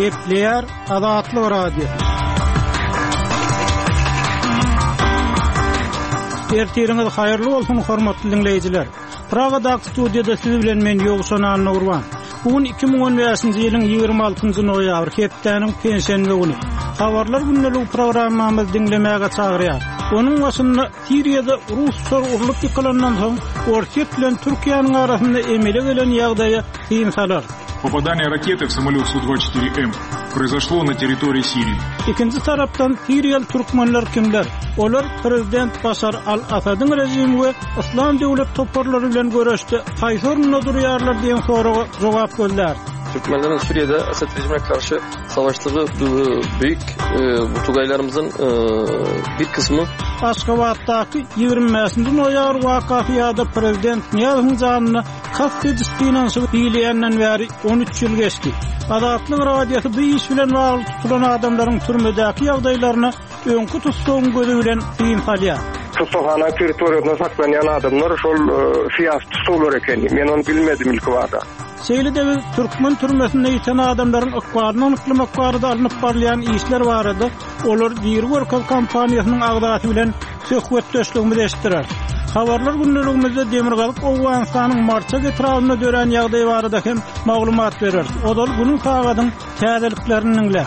Gepler Azatlyk Radio. Ertiriňiz haýyrly bolsun hormatly dinleýijiler. Pragada studiýada siz bilen men Ýogşan Nurwan. Bugün 2015-nji ýylyň 26-njy noýabr hepdeniň pensiýa güni. Habarlar günlük programmamyzy dinlemäge çagyrýar. Onuň başynda Siriýada Ruslar urulyp ýykylandan soň Orkiýet bilen Türkiýanyň arasynda emele gelen ýagdaýa kynsalar. Попадание ракеты в самолет Су-24М произошло на территории Сирии. İkinci taraftan Siriyal Türkmenler kimler? Olar Prezident Başar al-Asad'ın rejimi ve İslam devlet toparları bilen görüşde kaysarına duruyarlar diyen soruğa cevap verdiler. Türkmenlerin Suriye'de Esad rejimine karşı savaştığı büyük Tugaylarımızın bir kısmı Aşgabat'taki 20. noyabr vakafiyada Prezident Niyaz'ın canına kastedistinen iyileyenden veri 13 yıl geçti. Azatlyk radiosu bu iş bilen bağlı tutulan adamların türmedeki ýagdaýlaryna öňkü tutuşyň gözü bilen kynsalýar. Tutukhana territoriýasynda saklanan adamlar şol siyasi tutulur ekeni. Men onu bilmedim ilk wagtda. Şeýle-de Türkmen türmesinde ýeten adamlaryň ykbaryny yklymak barada alınıp barlayan işler barada olar bir workal kampaniýasynyň agdaty bilen söhbetleşdigini bildirer. Habarlar günlüğümüzde Demirgalyk Owganystanyň marça getirýärine dören ýagdaý barada hem maglumat berer. Odal bunun tagadyň täzeliklerini dinle.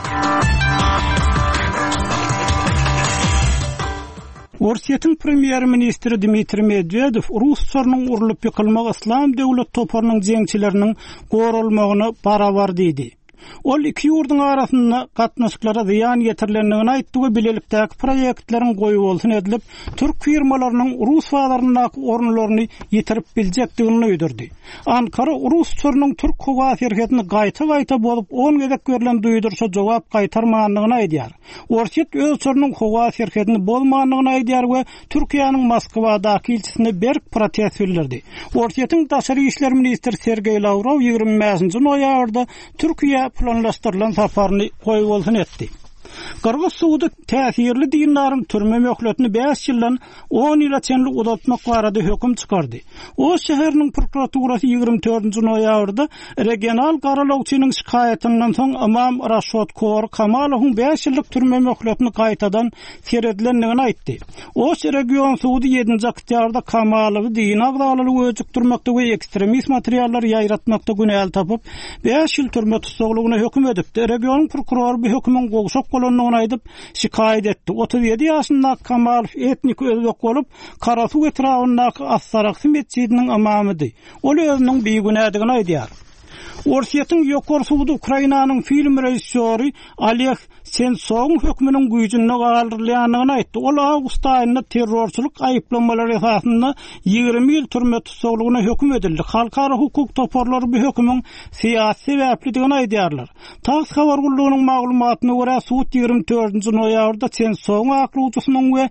Orkiýetiň premier ministri Dmitri Medvedev Ruslarnyň urulyp ýykylmak İslam döwlet toparynyň jeňçileriniň gorulmagyny barabar diýdi. Ol iki ýurduň arasynda gatnaşyklara ziýan ýetirilendigini aýtdy we bilelikdäki proýektleriň goýup bolsun edilip, türk firmalarynyň Rus wagtlarynyň orunlaryny ýetirip biljekdigini öýdürdi. Ankara Rusçarynyň türk howa şirketini gaýta bolup 10 gezek verilen duýdursa jogap gaýtarmanlygyny aýdýar. Orkiýet öz çornyň howa şirketini bolmanlygyny aýdýar we Türkiýanyň Moskwadaky ilçisine berk protest bildirdi. Orkiýetiň daşary işler ministri Sergey Lavrov 25-nji noýabrda Türkiýe planlaşdyrılan safaryny goýup bolsun etdi. Kırgız suudy täsirli dinlaryň türme möhletini 5 ýyldan 10 ýyla çenli uzatmak barada höküm çykardy. O şäheriniň prokuraturasy 24-nji noýabrda regional garalawçynyň şikaýatynyň soň Imam Raşat Kor Kamalowyň 5 ýyllyk türme möhletini gaýtadan seredilendigini aýtdy. O region suudy 7-nji oktýabrda Kamalowy din agdalygy öjükdirmekde we ekstremist materiallar ýaýratmakda günäl tapyp 5 ýyl türme tutuklugyna höküm edipdi. Region prokurory bu hökümün gowşak bolanyny aýdyp şikaýet etdi. 37 ýaşyndaky Kamalow etnik özbek bolup, Karasuw etrafyndaky As-Sarakhy mescidiniň imamydy. Ol özüniň beýgünädigini aýdýar. Orkiýetiň ýokary suudy Ukrainanyň film rejissöri Oleg Sensowyň hökmüniň güýjüne galdyrylýanyny aýtdy. Ol awgust aýynda terrorçylyk aýyplanmalary esasynda 20 ýyl türme tutuklugyna höküm edildi. Halkara hukuk toparlary bu hökümüň siýasy sebäpligini aýdýarlar. Tags habar gullugynyň maglumatyna görä suud 24-nji noýabrda Sensowyň aklawçysynyň we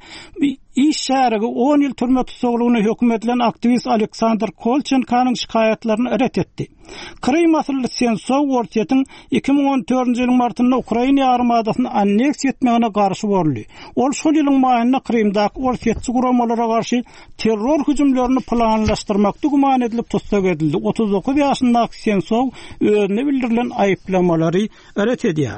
iş şäherige 10 ýyl türme tutuklugyna höküm edilen aktivist Aleksandr Kolchenkanyň şikaýatlaryny ret etdi. Krym masalary Sensow Orkiýetiň 2014-nji ýylyň martynda Ukraina armadasyny anneks etmegine garşy boldy. Ol şol ýylyň maýynda Krymdaky Orkiýetçi guramalara garşy terror hüjümlerini planlaşdyrmakda guman edilip tutsak edildi. 39 ýaşyndaky Sensow özüne bildirilen aýyplanmalary ret edýär.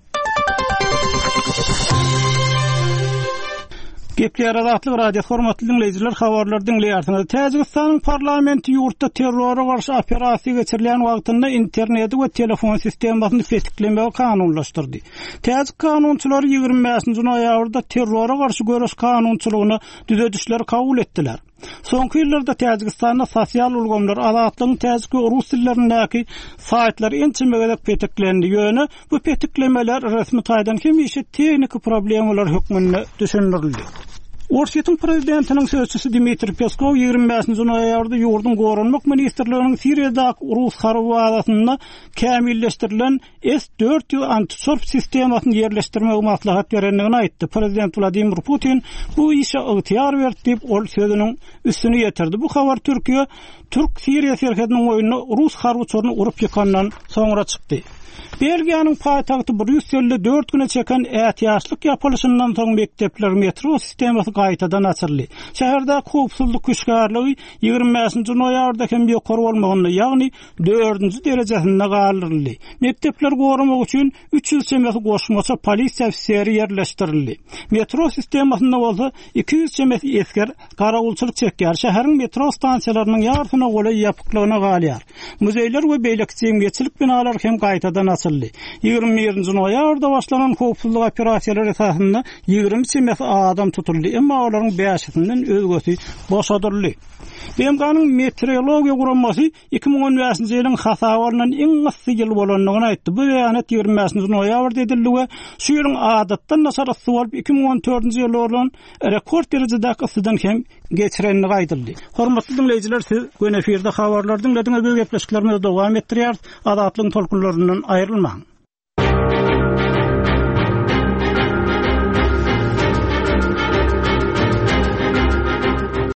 Gepler Azatlyk radio hormatly dinleýijiler, habarlar dinleýärsiniz. Täjikistanyň parlamenti ýurtda terrora garşy operasiýa geçirilen wagtynda internet we telefon sistemasyny festiklemäge kanunlaşdyrdy. Täjik kanunçylary 25-nji noýabrda terrora garşy görüş kanunçylygyny düzedişler kabul etdiler. Soňky ýyllarda Täjikistanda sosial ulgamlar azatlygyň täjik we rus dillerindäki saýtlar ençimegede petiklendi ýöne bu petiklemeler resmi taýdan hemişe teknik problemler hökmünde düşündirildi. Orkiýetiň prezidentiniň sözçüsü Dmitri Peskov 25-nji noýabrda ýurdun gorunmak ministrliginiň Siriýadaky Rus harwadasyna kämilleşdirilen S-400 antisorp sistemasyny ýerleşdirmegi maslahat berendigini aýtdy. Prezident Vladimir Putin bu işe ygtyýar berdi diýip ol sözüniň üstüne ýetirdi. Bu habar Türk Siriýa şirketiniň oýuny Rus harwçylaryny urup ýykandan soňra çykdy. Belgiýanyň paýtagty Brüsselde 4 güne çeken ätiýaçlyk ýapylşyndan soň mektepler metro sistemasy gaýtadan açyrly. Şäherde howpsuzlyk güýçgärligi 20-nji noýabrda hem ýokary bolmagyny, ýagny 4-nji derejesinde galyrly. Mektepler goramak üçin 300 çemet goşmaça polisiýa ofiseri ýerleşdirildi. Metro sistemasyna bolsa 200 çemet esker garagulçylyk çekýär. Şäheriň metro stansiýalarynyň ýartyna goly ýapyklygyna galýar. Muzeýler we beýlekçi emgekçilik binalar hem gaýtadan açyldy. 21-nji noýabrda başlanan howpsuzlyk operasiýalary esasynda 20 çemet adam tutuldy, emma olaryň 5-sinden özgösi boşadyrly. BMK'nın meteorologiya guramasy 2015-nji ýylyň hasabarynyň iň gysy ýyl bolanyny aýtdy. Bu beýanat 20-nji noýabrda edildi we şu ýylyň adatdan nasarasy bolup 2014-nji ýyl bolan rekord derejede gysydan hem geçirenini gaýdyrdy. Hormatly dinleýijiler, siz gün efirde habarlar dinlediňiz, bu gepleşiklerimiz dowam etdirýär. Adatlyň tolkunlaryndan aýrylmaň.